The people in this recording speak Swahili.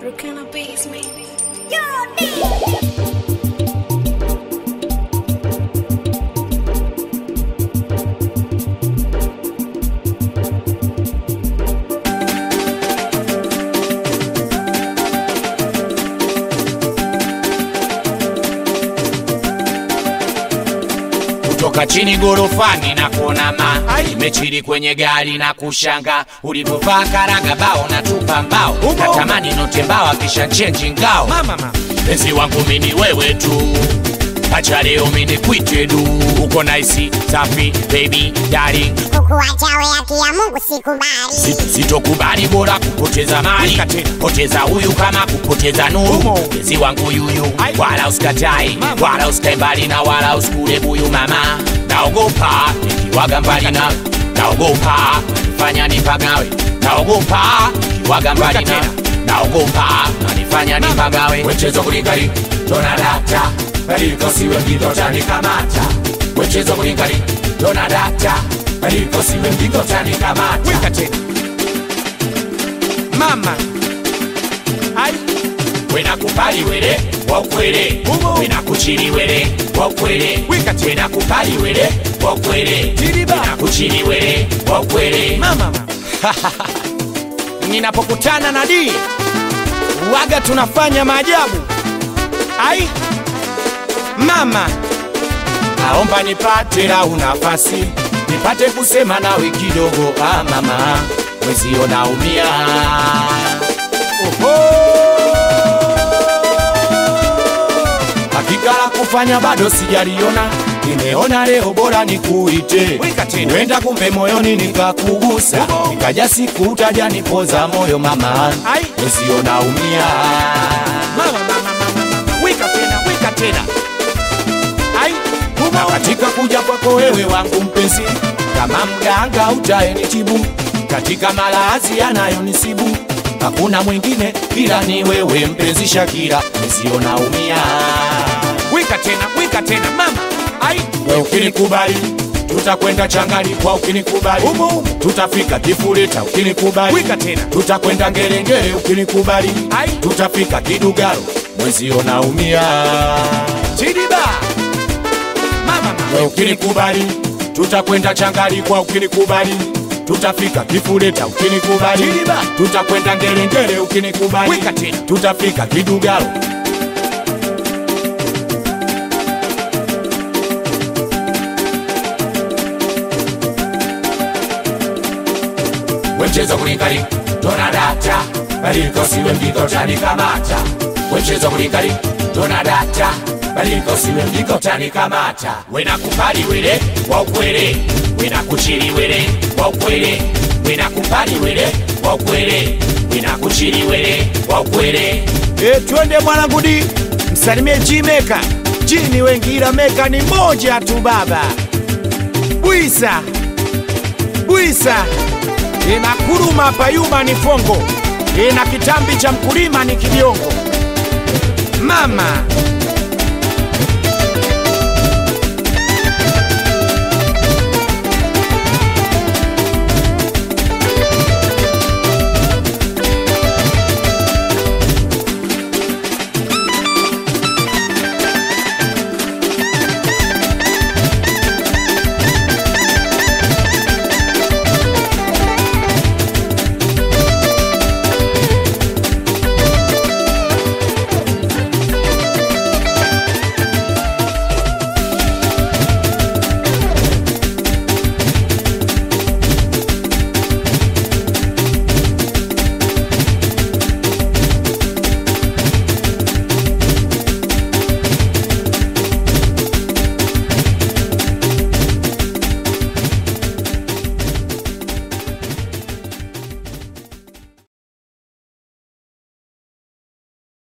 Brooklyn beats me. Toka chini gorofani na kuona nimechili kwenye gari na kushanga ulivyovaa karanga bao na tupa mbao natamani note mbao kisha change ngao penzi wangu mimi wewe tu acha leo mimi kuite du uko nice safi baby darling kukuacha wewe haki ya Mungu sikubali sitokubali bora kupoteza mali poteza huyu kama kupoteza nuru penzi wangu yuyu wala usikatai wala usikae mbali na wala usikule buyu mama naogopa nikiwaga mbali na naogopa fanya nipagawe naogopa nikiwaga mbali na naogopa nanifanya nipagawe wechezo kulikali dona data baliko siwe mgito nikamata wechezo kulikali dona data baliko siwe mgito nikamata wika tena mama ai wena kupali wele wa ukwele wena kuchili wele wa ukwele wena kupali wele wa ukwele wena kuchili wele wa ukwele mama ninapokutana na D waga tunafanya maajabu ai mama naomba nipate la nafasi nipate kusema nawe kidogo mama mwezio naumia hakika la kufanya bado sijaliona nimeona leo bora nikuite wenda kumbe moyoni nikakugusa nikaja siku utaja nipoza moyo mama mwezio naumia wika tena ai na katika kuja kwako wewe wangu mpenzi kama mganga utaenitibu katika malazi yanayonisibu hakuna mwingine ila ni wewe mpenzi Shakira nisio naumia wika tena mama ai wewe ukinikubali tutakwenda changali kwa ukinikubali tutafika Kifuleta ukinikubali wika tena tutakwenda Ngerengere ukinikubali tutafika Kidugaro mwezio naumia Chidiba mama wewe ukinikubali tutakwenda changali kwa ukinikubali tutafika Kifuleta ukinikubali tutakwenda Ngerengere ukinikubali tutafika Kidugaro wechezo kulikali dona data baliko siwe mgito nikamata wechezo kulikali dona data baliko siwe mgito nikamata wena kupali wele wa ukwele wena kuchili wele wa ukwele wena kupali wele wa ukwele wena kuchili wele wa ukwele twende mwanangu D msalimie G-Maker jini wengi ila Meka ni moja tu baba Buisa inakuruma payuma ni fongo ina kitambi cha mkulima ni kibiongo mama